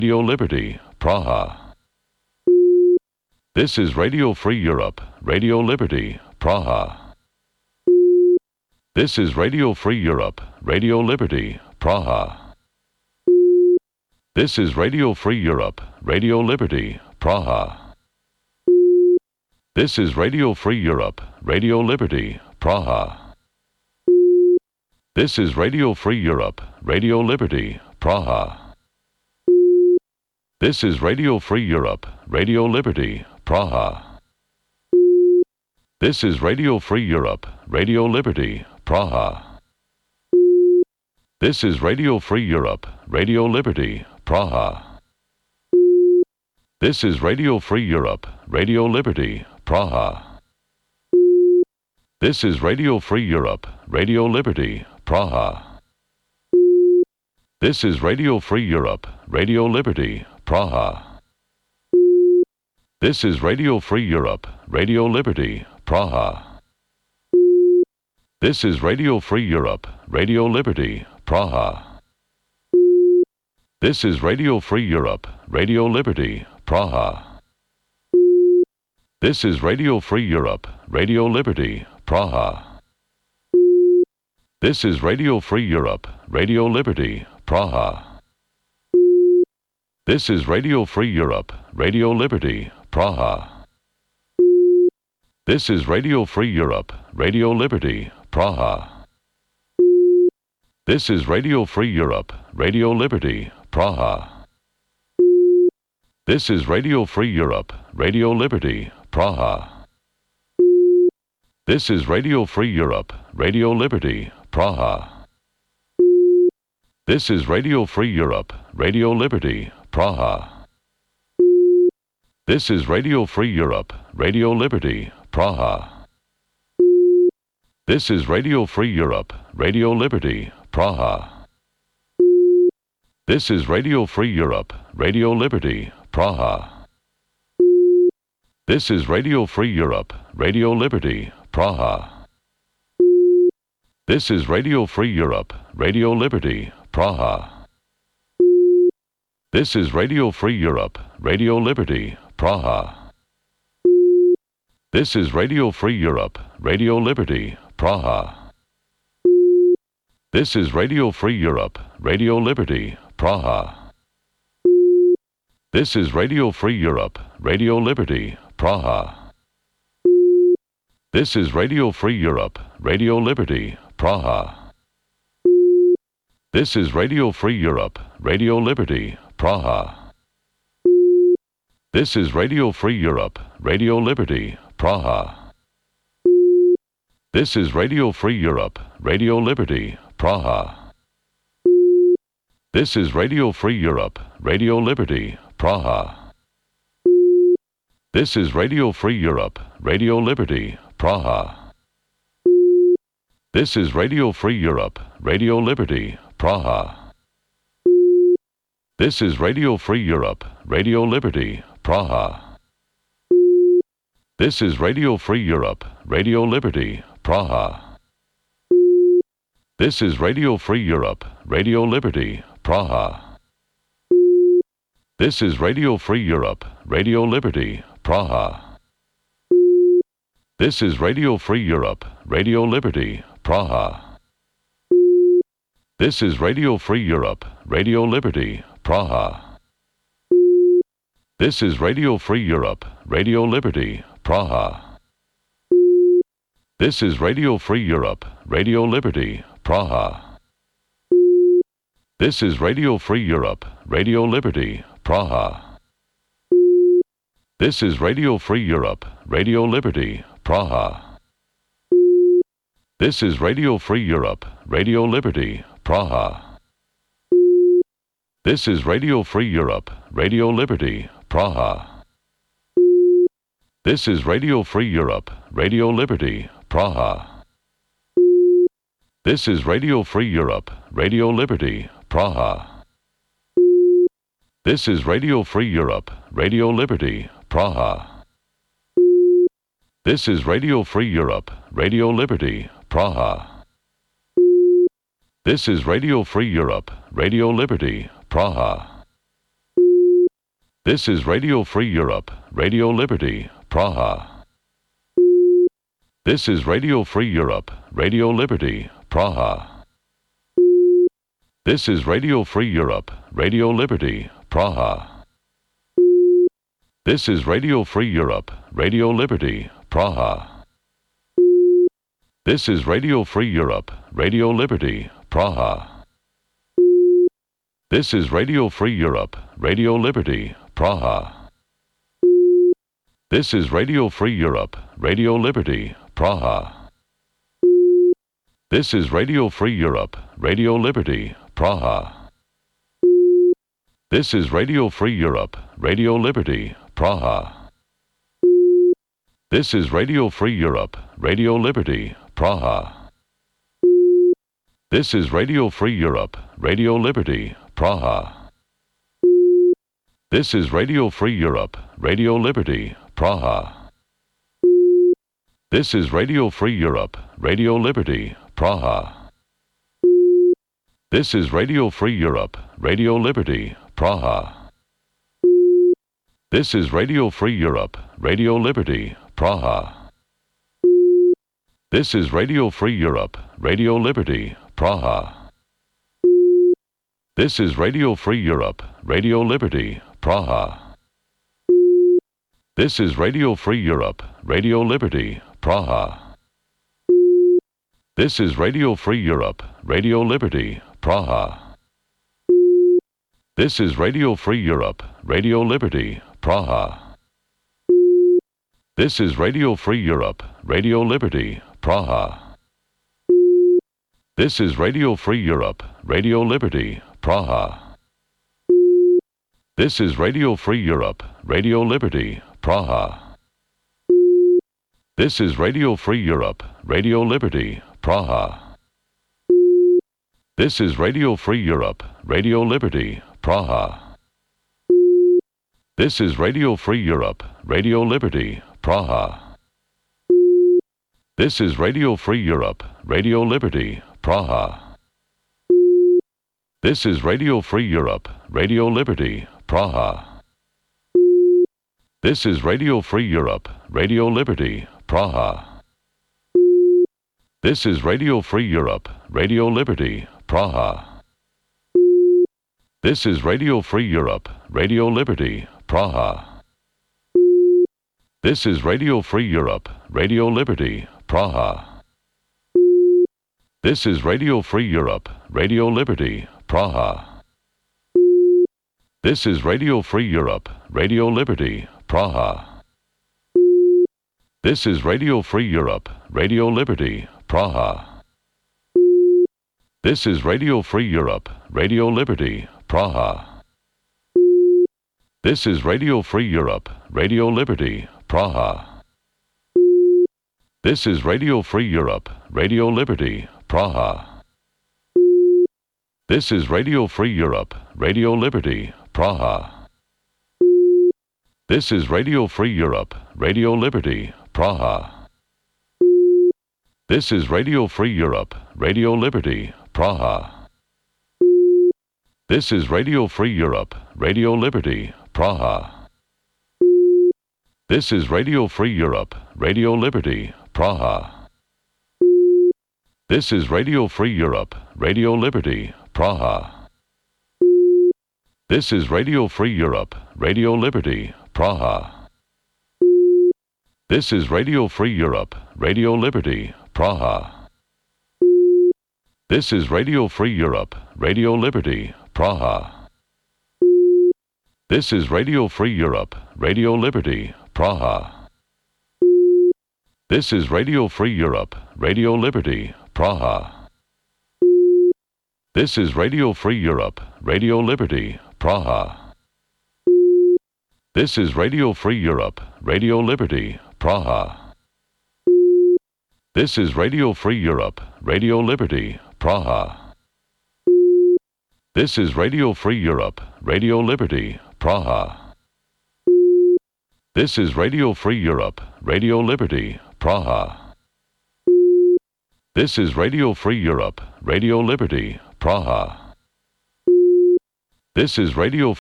Radio Liberty, Praha. This is Radio Free Europe, Radio Liberty, Praha. This is Radio Free Europe, Radio Liberty, Praha. This is Radio Free Europe, Radio Liberty, Praha. This is Radio Free Europe, Radio Liberty, Praha. This is Radio Free Europe, Radio Liberty, Praha. This is Radio Free Europe, Radio Liberty, Praha. This is Radio Free Europe, Radio Liberty, Praha. This is Radio Free Europe, Radio Liberty, Praha. This is Radio Free Europe, Radio Liberty, Praha. This is Radio Free Europe, Radio Liberty, Praha. This is Radio Free Europe, Radio Liberty, Praha. This is Radio Free Europe, Radio Liberty, Praha. This is Radio Free Europe, Radio Liberty, Praha. This is Radio Free Europe, Radio Liberty, Praha. This is Radio Free Europe, Radio Liberty, Praha. This is Radio Free Europe, Radio Liberty, Praha. This is Radio Free Europe, Radio Liberty, Praha. This is Radio Free Europe, Radio Liberty, Praha. This is Radio Free Europe, Radio Liberty, Praha. This is Radio Free Europe, Radio Liberty, Praha. This is Radio Free Europe, Radio Liberty, Praha. This is Radio Free Europe, Radio Liberty, Praha. This is Radio Free Europe, Radio Liberty, Praha. This is Radio Free Europe, Radio Liberty, Praha. This is Radio Free Europe, Radio Liberty, Praha. This is Radio Free Europe, Radio Liberty, Praha. This is Radio Free Europe, Radio Liberty, Praha. This is Radio Free Europe, Radio Liberty, Praha. This is Radio Free Europe, Radio Liberty, Praha. This is Radio Free Europe, Radio Liberty, Praha. This is Radio Free Europe, Radio Liberty, Praha. This is Radio Free Europe, Radio Liberty, Praha. This is Radio Free Europe, Radio Liberty, Praha. This is Radio Free Europe, Radio Liberty, Praha. This is Radio Free Europe, Radio Liberty, Praha. This is Radio Free Europe, Radio Liberty, Praha. This is Radio Free Europe, Radio Liberty, Praha. This is Radio Free Europe, Radio Liberty, Praha. This is Radio Free Europe, Radio Liberty, Praha. This is Radio Free Europe, Radio Liberty, Praha. This is Radio Free Europe, Radio Liberty, Praha. This is Radio Free Europe, Radio Liberty, Praha. This is Radio Free Europe, Radio Liberty, Praha. This is Radio Free Europe, Radio Liberty, Praha. This is Radio Free Europe, Radio Liberty, Praha. This is Radio Free Europe, Radio Liberty, Praha. This is Radio Free Europe, Radio Liberty, Praha. This is Radio Free Europe, Radio Liberty, Praha. This is Radio Free Europe, Radio Liberty, Praha. This is Radio Free Europe, Radio Liberty, Praha. This is Radio Free Europe, Radio Liberty, Praha. This is Radio Free Europe, Radio Liberty, Praha. This is Radio Free Europe, Radio Liberty, Praha. This is Radio Free Europe, Radio Liberty, Praha. This is Radio Free Europe, Radio Liberty, Praha. This is Radio Free Europe, Radio Liberty, Praha. This is Radio Free Europe, Radio Liberty, Praha. This is Radio Free Europe, Radio Liberty, Praha. This is Radio Free Europe, Radio Liberty, Praha. This is Radio Free Europe, Radio Liberty, Praha. This is Radio Free Europe, Radio Liberty, Praha. This is Radio Free Europe, Radio Liberty, Praha. This is Radio Free Europe, Radio Liberty, Praha. This is Radio Free Europe, Radio Liberty, Praha. This is Radio Free Europe, Radio Liberty, Praha. This is Radio Free Europe, Radio Liberty, Praha. This is Radio Free Europe, Radio Liberty, Praha. This is Radio Free Europe, Radio Liberty, Praha. This is Radio Free Europe, Radio Liberty, Praha. This is Radio Free Europe, Radio Liberty, Praha. This is Radio Free Europe, Radio Liberty, Praha. This is Radio Free Europe, Radio Liberty, Praha. This is Radio Free Europe, Radio Liberty, Praha. This is Radio Free Europe, Radio Liberty, Praha. This is Radio Free Europe, Radio Liberty, Praha. This is Radio Free Europe, Radio Liberty, Praha. This is Radio Free Europe, Radio Liberty, Praha. This is Radio Free Europe, Radio Liberty, Praha. This is Radio Free Europe, Radio Liberty, Praha. This is Radio Free Europe, Radio Liberty, Praha. This is Radio Free Europe, Radio Liberty, Praha. This is Radio Free Europe, Radio Liberty, Praha. This is Radio Free Europe, Radio Liberty, Praha. This is Radio Free Europe, Radio Liberty, Praha. This is Radio Free Europe, Radio Liberty, Praha. This is Radio Free Europe, Radio Liberty, Praha. This is Radio Free Europe, Radio Liberty, Praha. This is Radio Free Europe, Radio Liberty, Praha. This is Radio Free Europe, Radio Liberty, Praha. This is Radio Free Europe, Radio Liberty, Praha. This is Radio Free Europe, Radio Liberty, Praha. This is Radio Free Europe, Radio Liberty, Praha. This is Radio Free Europe, Radio Liberty, Praha. This is Radio Free Europe, Radio Liberty, Praha. This is Radio Free Europe, Radio Liberty, Praha. This is Radio Free Europe, Radio Liberty, Praha. This is Radio Free Europe, Radio Liberty, Praha. This is Radio Free Europe, Radio Liberty, Praha. This is Radio Free Europe, Radio Liberty, Praha. This is Radio Free Europe, Radio Liberty, Praha. This is Radio Free Europe, Radio Liberty, Praha. This is Radio Free Europe, Radio Liberty, Praha. This is Radio Free Europe, Radio Liberty, Praha. This is Radio Free Europe, Radio Liberty, Praha. This is Radio Free Europe, Radio Liberty, Praha. This is Radio Free Europe, Radio Liberty, Praha. This is Radio Free Europe, Radio Liberty, Praha. This is Radio Free Europe, Radio Liberty, Praha. This is Radio Free Europe, Radio Liberty, Praha. This is Radio Free Europe, Radio Liberty, Praha. This is Radio